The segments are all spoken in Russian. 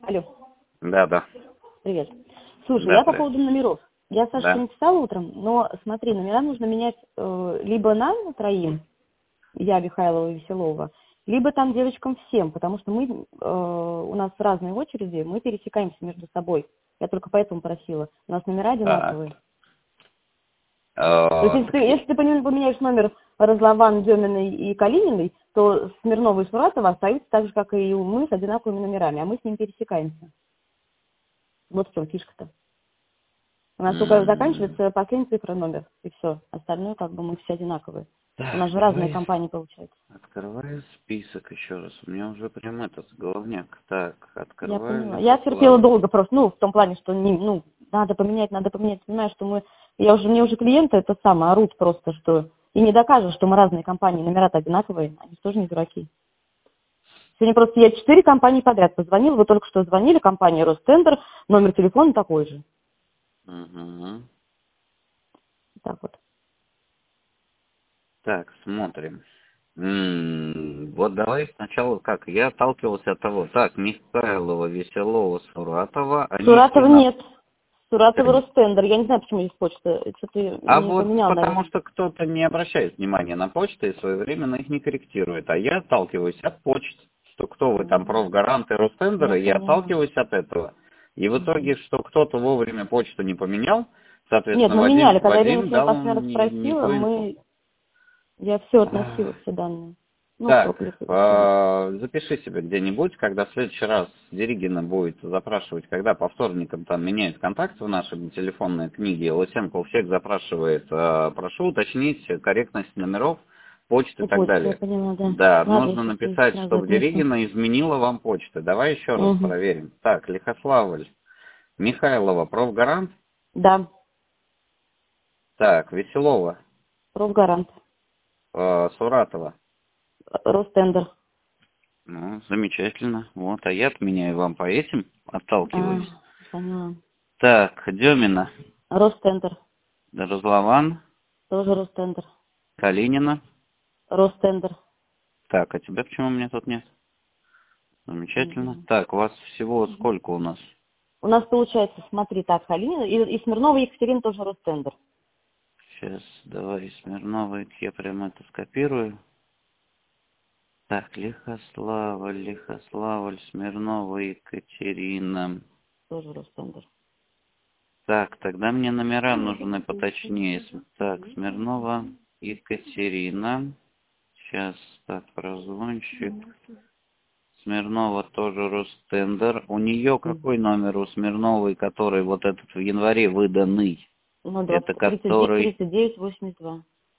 Алло, Да, да. привет. Слушай, Да, я по привет. поводу номеров. Я Сашке Да. написала утром, но смотри, номера нужно менять либо нам троим, я, Михайлова и Веселова, либо там девочкам всем, потому что мы, у нас разные очереди, мы пересекаемся между собой. Я только поэтому просила. У нас номера Так. одинаковые. То есть, если ты поменяешь номер Разлован, Деминой и Калининой, то Смирнова и Суратова остаются так же, как и мы, с одинаковыми номерами, а мы с ним пересекаемся. Вот в чем фишка-то. У нас только заканчивается последняя цифра номер, и все. Остальное, как бы, мы все одинаковые. У нас Так, же разные давай компании получаются. открываю список еще раз. У меня уже прям этот головняк. Так, Я открываю поняла. Я терпела Лихославль. долго просто, в том плане, что надо поменять. Понимаешь, что мне уже клиенты это самое орут просто, что и не докажешь, что мы разные компании, номера-то одинаковые, они тоже не дураки. Сегодня просто я 4 компании подряд позвонила, вы только что звонили, компания Ростендер, номер телефона такой же. Угу. Так вот. Так, смотрим. Вот давай сначала как. Я отталкивался от того. Так, Михайлова, Веселова, Суратова. Они все Суратова на... нет. Суратова Ростендер. Я не знаю, почему есть почта. Что-то А не вот поменял, потому наверное. что кто-то не обращает внимания на почту и своевременно их не корректирует. А я отталкиваюсь от почт, что кто вы там, профгаранты, Я Ростендеры, я поняла. отталкиваюсь от этого. И в итоге, что кто-то вовремя почту не поменял, Нет, соответственно, мы меняли. Когда Ирина Вадим сегодня дал последний раз не спросила, ту инфу. я все А, относила, все данные. Так, Чтобы... запиши себе где-нибудь, когда в следующий раз Деригина будет запрашивать, когда по вторникам там меняет контакты в нашей телефонной книге, Лысенко у всех запрашивает, прошу уточнить корректность номеров, почты и И так почту, я далее. поняла, да. Да, Ладно, я нужно сейчас ей написать, сразу чтобы отнесу. Деригина изменила вам почту. Давай еще раз Угу. проверим. Так, Лихославль, Михайлова, профгарант. Да, Так, Веселова, профгарант. Суратова. Ростендер. Ну, замечательно. Вот, а я отменяю вам по этим, отталкиваюсь. Поняла. Так, Демина, Ростендер. Разлован, Тоже Ростендер. Калинина. Ростендер. Так, а тебя почему у меня тут нет? Не Замечательно. знаю. Так, у вас всего сколько у нас? У нас получается, смотри, так, Халина и Смирнова Екатерина тоже Ростендер. Сейчас, давай, Смирновой, я прямо это скопирую. Так, Лихославль, Смирнова, Екатерина. Тоже Ростендер. Так, тогда мне номера нужны поточнее. Так, Смирнова, Екатерина. Сейчас, так, прозвончик. Смирнова тоже Ростендер. У нее какой номер у Смирновой, который вот этот в январе выданный? Это который 39-82.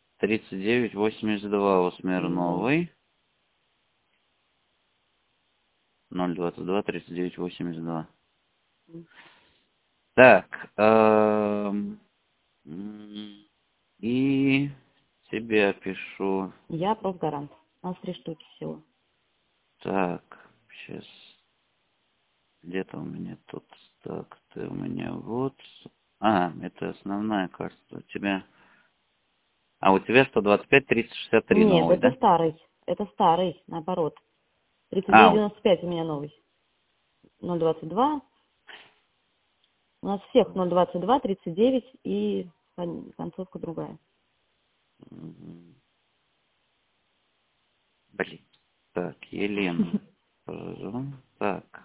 3982 у Смирновой. 022 3982. Так. И тебя пишу. Я профгарант. У нас 3 штуки всего. Так, сейчас. Где-то у меня тут. Так, ты у меня вот. Это основная карта. У тебя. А у тебя 125 363 Нет, новый, это да? старый. Это старый, наоборот. А, 39-95 у меня новый. 022. У нас всех 022, 39 и концовка другая. блин. Так, Елена. Так.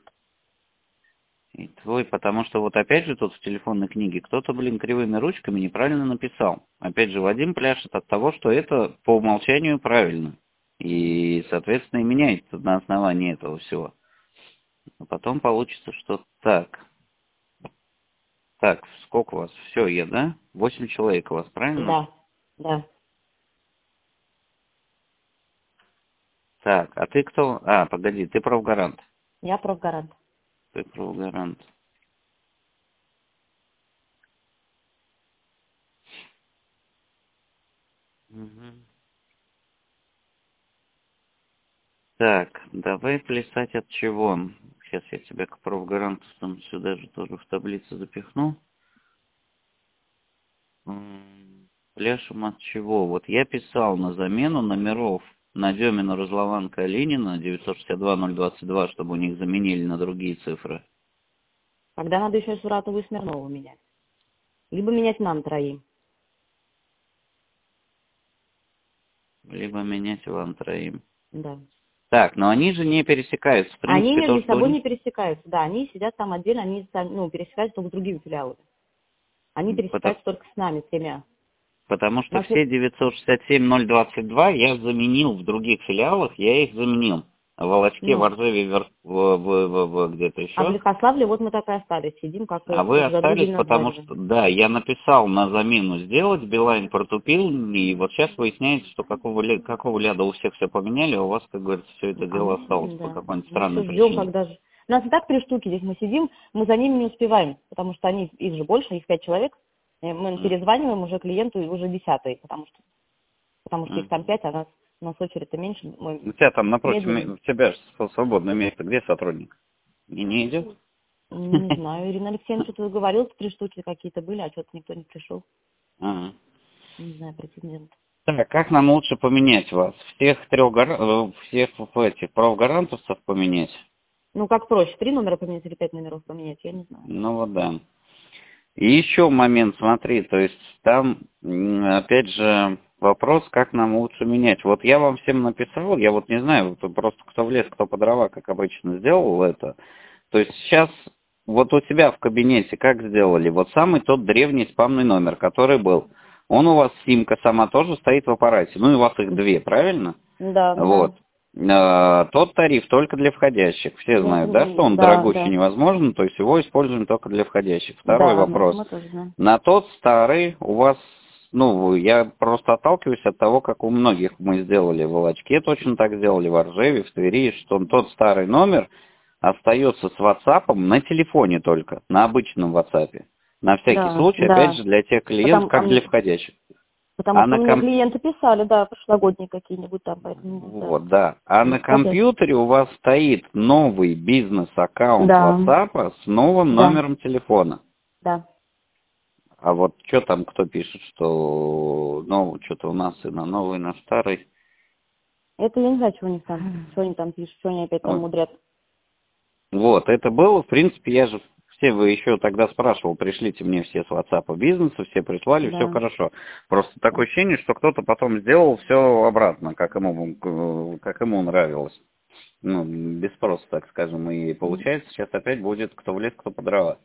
И твой, потому что вот опять же тут в телефонной книге кто-то, кривыми ручками неправильно написал. Опять же, Вадим пляшет от того, что это по умолчанию правильно. И, соответственно, и меняется на основании этого всего. А потом получится, что так. Так, сколько у вас? Все, да? 8 человек у вас, правильно? Да, да. Так, а ты кто? Погоди, ты профгарант. Я профгарант. Ты профгарант. Мгм. Так, давай плясать от чего? Сейчас я тебя к профгаранту там сюда же тоже в таблицу запихну. Пляшем от чего? Вот я писал на замену номеров на Демина, Розлованка, Ленина, 962-022, чтобы у них заменили на другие цифры. Тогда надо еще Суратову и Смирнову менять. Либо менять нам троим. Либо менять вам троим. Да. Так, но они же не пересекаются. В принципе, Они между то, что собой у не них... пересекаются. Да, они сидят там отдельно, они пересекаются только с другими филиалами. Они пересекаются только с нами, с тремя. Потому что все 967-022 я заменил в других филиалах, я их заменил. В Волочке, в Оржеве, где-то еще. А в Лихославле вот мы так и остались, сидим, как А вы за остались, другим потому названием. что, да, я написал на замену сделать, Билайн протупил, и вот сейчас выясняется, что какого ляда у всех все поменяли, а у вас, как говорится, все это дело осталось по какой-нибудь странной причине. Когда же... У нас и так 3 штуки здесь, мы сидим, мы за ними не успеваем, потому что их же больше, их 5 человек. Мы перезваниваем уже клиенту, и уже 10-й, потому что их там 5, а у нас очередь-то меньше. У тебя там напротив, у тебя же свободное место, где сотрудник? И не идет? Не знаю, Ирина Алексеевна что-то говорила, 3 штуки какие-то были, а что-то никто не пришел. Не знаю, претендент. Так, как нам лучше поменять вас? Всех этих правогарантовцев поменять? Ну, как проще, 3 номера поменять или 5 номеров поменять, я не знаю. Ну вот да. И еще момент, смотри, то есть там, опять же, вопрос, как нам лучше менять. Вот я вам всем написал, я вот не знаю, просто кто в лес, кто по дрова, как обычно, сделал это. То есть сейчас вот у тебя в кабинете как сделали? Вот самый тот древний спамный номер, который был. Он у вас, симка сама тоже стоит в аппарате. Ну и у вас их 2, правильно? Да, Вот. Тот тариф только для входящих. Все знают, да, что он дорогущий невозможен, то есть его используем только для входящих. Второй вопрос. На тот старый у вас, я просто отталкиваюсь от того, как у многих мы сделали в Волочке, точно так сделали в Оржеве, в Твери, что тот старый номер остается с WhatsApp на телефоне только, на обычном WhatsApp. На всякий случай, опять же, для тех клиентов, как для входящих. Потому что мне клиенты писали, да, прошлогодние какие-нибудь там, поэтому... Вот, да. А на компьютере у вас стоит новый бизнес-аккаунт WhatsApp с новым номером телефона. Да. А вот что там, кто пишет, что что-то у нас и на новый, и на старый? Это я не знаю, что у них там, что они там пишут, что они опять там мудрят. Вот, это было, в принципе, вы еще тогда спрашивал, пришлите мне все с WhatsApp бизнеса, все прислали, все хорошо. Просто такое ощущение, что кто-то потом сделал все обратно, как ему нравилось. Без спроса, так скажем. И получается, сейчас опять будет кто в лес, кто по дрова.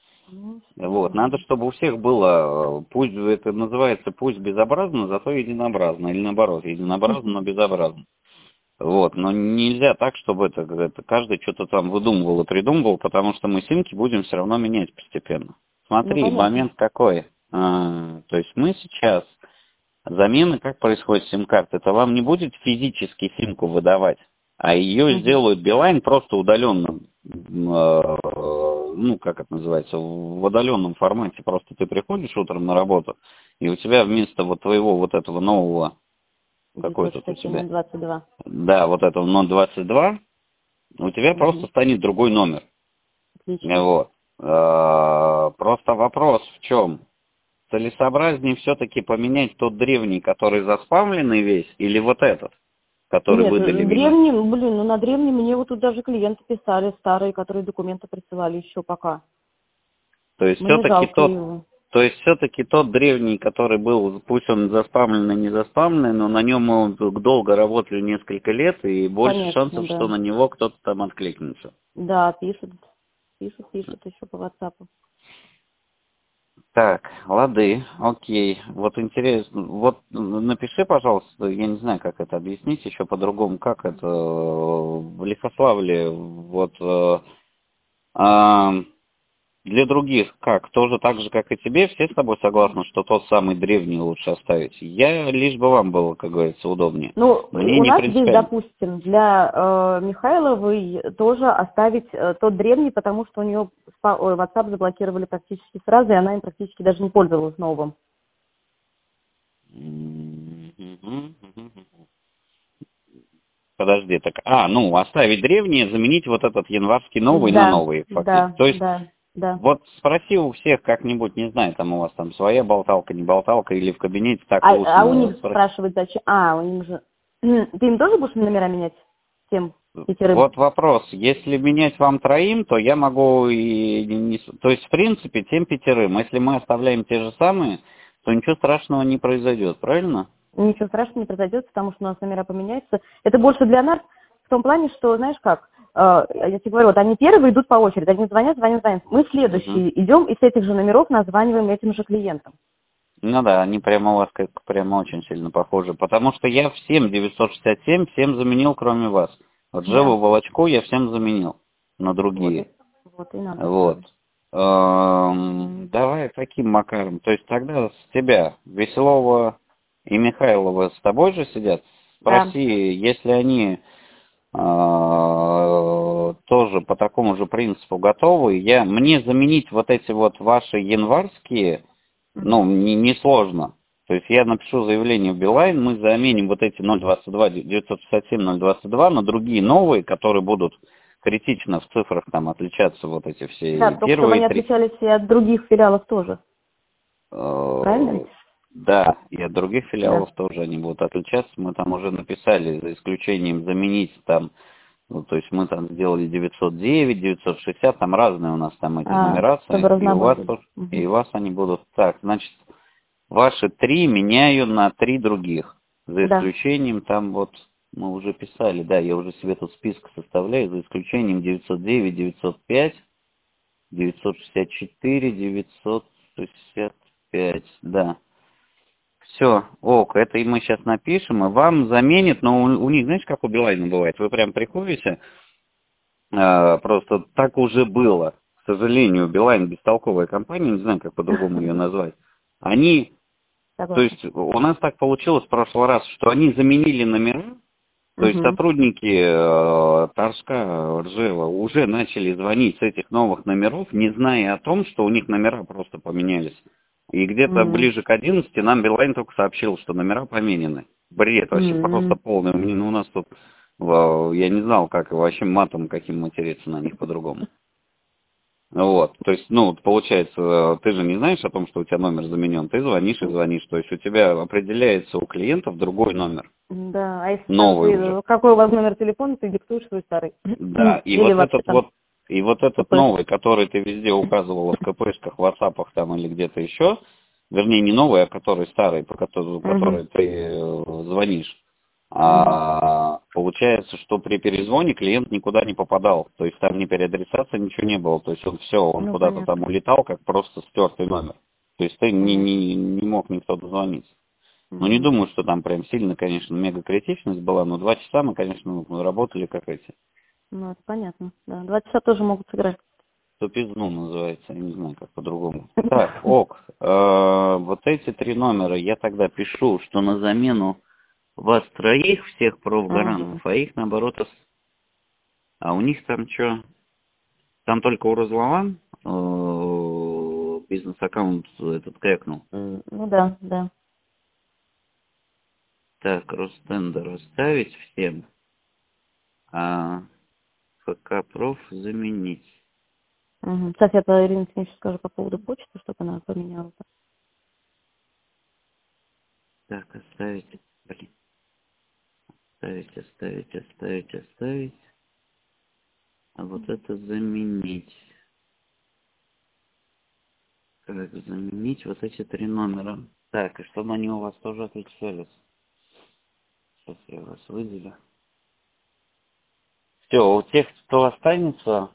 Вот, надо, чтобы у всех было, пусть это называется, пусть безобразно, зато единообразно. Или наоборот, единообразно, но безобразно. Вот, но нельзя так, чтобы это каждый что-то там выдумывал и придумывал, потому что мы симки будем все равно менять постепенно. Смотри, момент какой. То есть мы сейчас, замена как происходит сим-карты, это вам не будет физически симку выдавать, а ее сделают Билайн просто удаленно, как это называется, в удаленном формате. Просто ты приходишь утром на работу, и у тебя вместо вот твоего вот этого нового какой тут у тебя? 022. Да, вот это 022, у тебя просто станет другой номер. Отлично. Вот. Просто вопрос в чем? Целесообразнее все-таки поменять тот древний, который заспамленный весь, или вот этот, который выдали древний, на древний мне вот тут даже клиенты писали, старые, которые документы присылали еще пока. То есть все-таки тот древний, который был, пусть он заспамленный, не заспамленный, но на нем мы долго работали несколько лет, и больше шансов, что на него кто-то там откликнется. Да, пишут еще по WhatsApp. Так, лады, окей. Вот интересно, вот напиши, пожалуйста, я не знаю, как это объяснить еще по-другому, как это в Лихославле, для других, как? Тоже так же, как и тебе, все с тобой согласны, что тот самый древний лучше оставить? Лишь бы вам было, как говорится, удобнее. У нас здесь, допустим, для Михайловой тоже оставить тот древний, потому что у нее WhatsApp заблокировали практически сразу, и она им практически даже не пользовалась новым. Подожди, так, оставить древние, заменить вот этот январский новый на новый, фактически. Да. Вот спроси у всех как-нибудь, не знаю, там у вас там своя болталка, не болталка, или в кабинете так А у них спрашивают, зачем? У них же Ты им тоже будешь номера менять? Тем 5? Вот вопрос. Если менять вам 3, то я могу и то есть, в принципе, тем 5. Если мы оставляем те же самые, то ничего страшного не произойдет, правильно? Ничего страшного не произойдет, потому что у нас номера поменяются. Это больше для нас в том плане, что, знаешь как, я тебе говорю, вот они первые идут по очереди, они звонят. Мы следующие идем и с этих же номеров названиваем этим же клиентам. Ну да, они прямо у вас прямо очень сильно похожи. Потому что я всем 967 всем заменил, кроме вас. Вот Живу Волочку я всем заменил на другие. Вот и надо. Вот. Давай таким макаром. То есть тогда с тебя Веселова и Михайлова с тобой же сидят? Спроси, если они тоже по такому же принципу готовы, мне заменить вот эти вот ваши январские, не сложно. То есть я напишу заявление в Билайн, мы заменим вот эти 022, 967, 022 на другие новые, которые будут критично в цифрах там отличаться, вот эти все Да, только чтобы первые они отличались и от других филиалов тоже. Правильно? Да, и от других филиалов тоже они будут отличаться. Мы там уже написали, за исключением заменить там, то есть мы там сделали 909, 960, там разные у нас там эти нумерации, и у вас они будут. Так, значит, ваши 3 меняю на 3 других, за исключением там вот, мы уже писали, да, я уже себе тут список составляю, за исключением 909, 905, 964, 965, да. Все, ок, это и мы сейчас напишем, и вам заменит, но у них, знаешь, как у Билайна бывает, вы прям приходите, просто так уже было. К сожалению, Билайн бестолковая компания, не знаю, как по-другому ее назвать. То есть у нас так получилось в прошлый раз, что они заменили номера, то есть сотрудники Торжка, Ржева уже начали звонить с этих новых номеров, не зная о том, что у них номера просто поменялись. И где-то ближе к 11 нам Билайн только сообщил, что номера поменены. Бред вообще просто полный. У нас тут, я не знал, как вообще матом каким материться на них по-другому. Вот, то есть, получается, ты же не знаешь о том, что у тебя номер заменен, ты звонишь и звонишь, то есть у тебя определяется у клиентов другой номер. Да, а если новый уже. Какой у вас номер телефона, ты диктуешь свой старый. Да, и вот этот новый, который ты везде указывала в КПшках, в WhatsApp'ах там или где-то еще, вернее не новый, а который старый, по который ты звонишь. Получается, что при перезвоне клиент никуда не попадал. То есть там ни переадресация, ничего не было. То есть он куда-то там улетал, как просто стертый номер. То есть ты не мог никто дозвониться. Ну, не думаю, что там прям сильно, конечно, мега критичность была, но 2 часа мы, конечно, работали как эти. Ну, это понятно, да. 2 часа тоже могут сыграть. Тупизну называется, я не знаю, как по-другому. Так, ок. Вот эти 3 номера я тогда пишу, что на замену вас 3 всех профгарантов, а их наоборот... А у них там что? Там только у Розлован бизнес-аккаунт этот кэкнул. Ну да, да. Так, Ростендер оставить всем, а ФК-проф заменить. Сейчас я Ирине Тимировне скажу по поводу почты, чтобы она поменяла. Так, оставить. Оставить. А вот это заменить. Как заменить вот эти 3 номера? Так, и чтобы они у вас тоже отличались. Сейчас я вас выделю. Все, у тех, кто останется,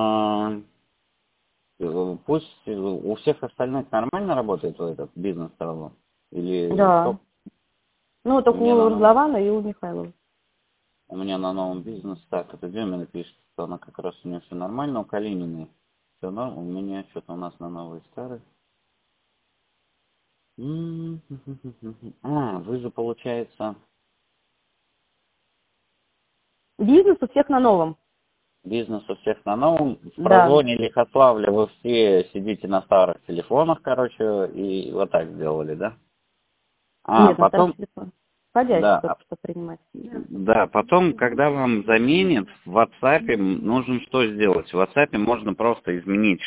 пусть у всех остальных нормально работает этот бизнес-салон? Или да. что? Ну, только у Розлована и у Михайлова. У меня на новом бизнес, так, это Демина пишет, что она как раз у нее все нормально, у Калининой все нормально, у меня что-то у нас на новый старый. Вы же, получается... Бизнес у всех на новом. Бизнес у всех на новом. В прозвоне Лихославля вы все сидите на старых телефонах, короче, и вот так сделали, да? Нет, потом... на старых телефонах. Входящий только что принимать. Да, потом, когда вам заменят, в WhatsApp нужно что сделать? В WhatsApp можно просто изменить,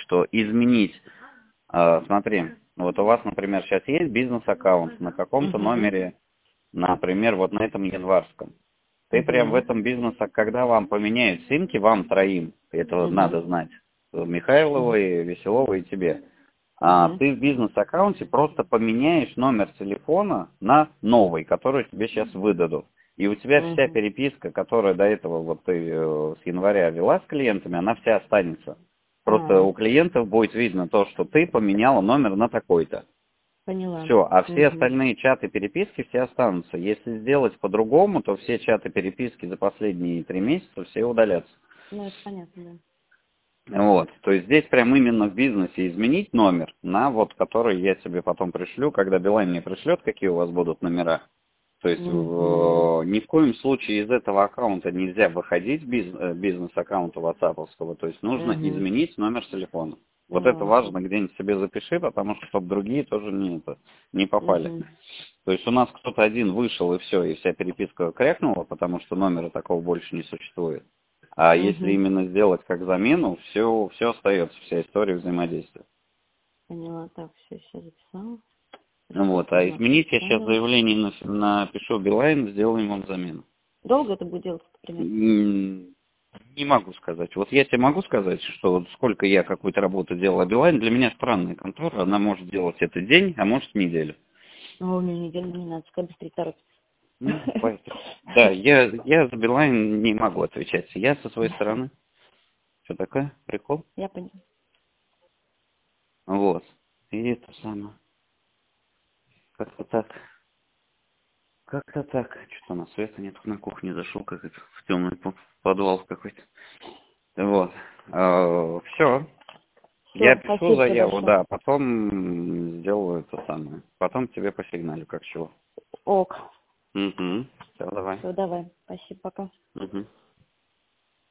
смотри, вот у вас, например, сейчас есть бизнес-аккаунт на каком-то номере например, вот на этом январском. Ты прям в этом бизнесе, когда вам поменяют симки, вам троим, это надо знать, Михайловой, Веселовой и тебе. Ты в бизнес-аккаунте просто поменяешь номер телефона на новый, который тебе сейчас выдадут. И у тебя вся переписка, которая до этого вот ты с января вела с клиентами, она вся останется. Просто у клиентов будет видно то, что ты поменяла номер на такой-то. Поняла. Все, а все остальные чаты переписки все останутся. Если сделать по-другому, то все чаты переписки за последние 3 месяца все удалятся. Ну, это понятно, да. Вот, то есть здесь прям именно в бизнесе изменить номер на вот, который я тебе потом пришлю, когда Билайн мне пришлет, какие у вас будут номера. То есть ни в коем случае из этого аккаунта нельзя выходить бизнес-аккаунта ватсаповского, то есть нужно изменить номер телефона. Вот это важно, где-нибудь себе запиши, потому что чтобы другие тоже не попали. То есть у нас кто-то один вышел и все, и вся переписка крякнула, потому что номера такого больше не существует. А если именно сделать как замену, все остается, вся история взаимодействия. Поняла, так, все записала. Вот, а изменить я сейчас заявление напишу Билайн, сделаем вам замену. Долго это будет делать, например? Не могу сказать. Вот я тебе могу сказать, что вот сколько я какую-то работу делал, а Билайн для меня странная контора, она может делать это день, а может неделю. О, мне неделю не надо, как быстрее торопиться. Да, я за Билайн не могу отвечать. Я со своей стороны. Что такое? Прикол? Я поняла. Вот. И это самое. Как-то так. Как-то так. Что-то на света нет, на кухне зашел, как это, в темный подвал какой-то. Вот. Все. Я пишу заяву, да, потом сделаю это самое. Потом тебе посигналю, как чего. Ок. Все, давай. Все, давай. Спасибо, пока.